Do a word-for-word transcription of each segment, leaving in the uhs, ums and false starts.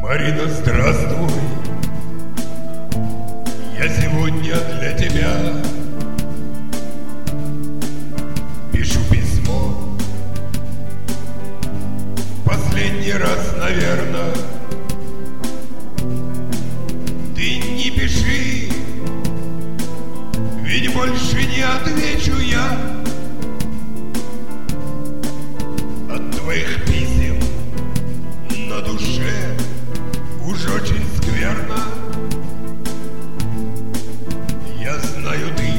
Марина, здравствуй. Я сегодня для тебя пишу письмо. Последний раз, наверное. Ты не пиши, ведь больше не отвечу я. От твоих писем на душе уж очень скверно. Я знаю, ты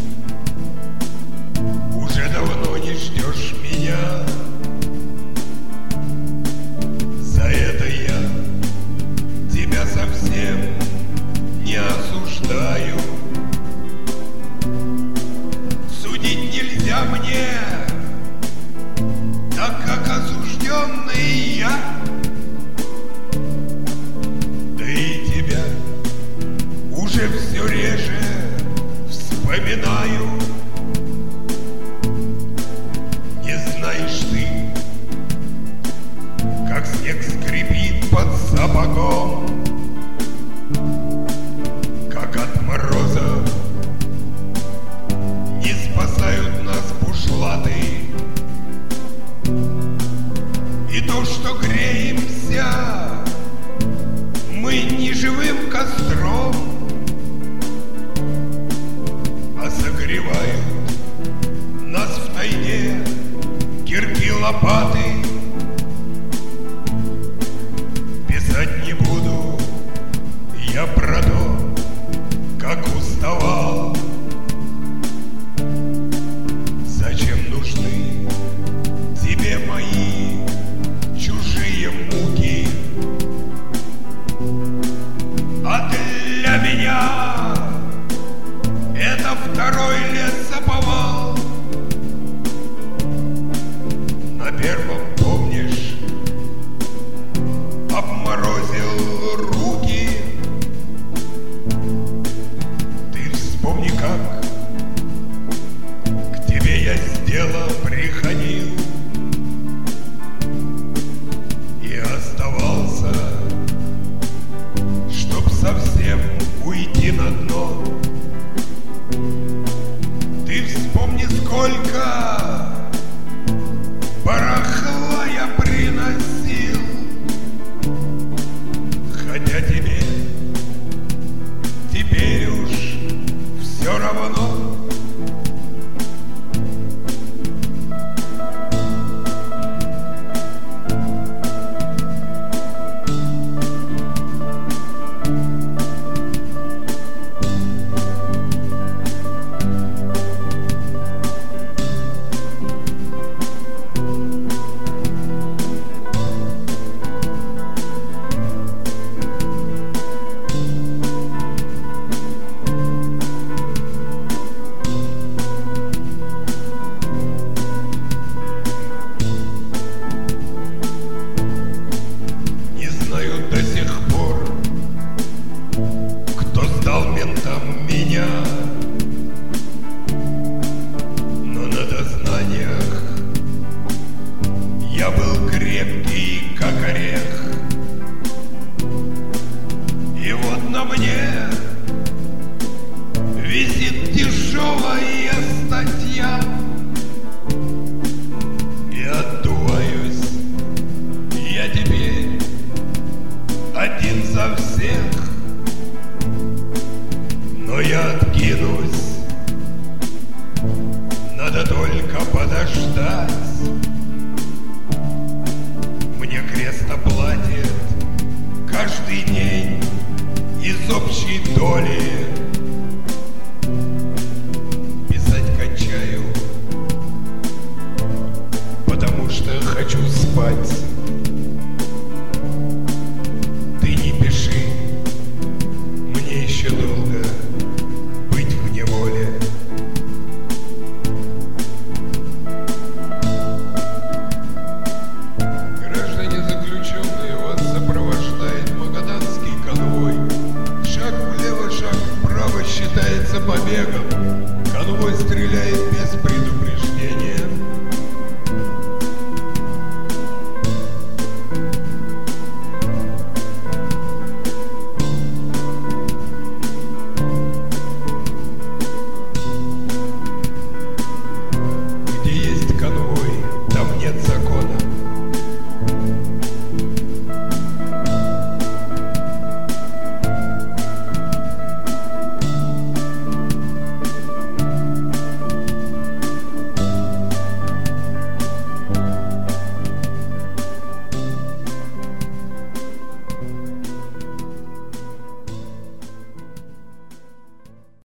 уже давно не ждешь меня. За это я тебя совсем не осуждаю. Судить нельзя мне, так как осужденный я. Да и тебя уже все реже вспоминаю. Не знаешь ты, как снег скрипит под сапогом, как от мороза не спасают нас бушлаты. И то, что греемся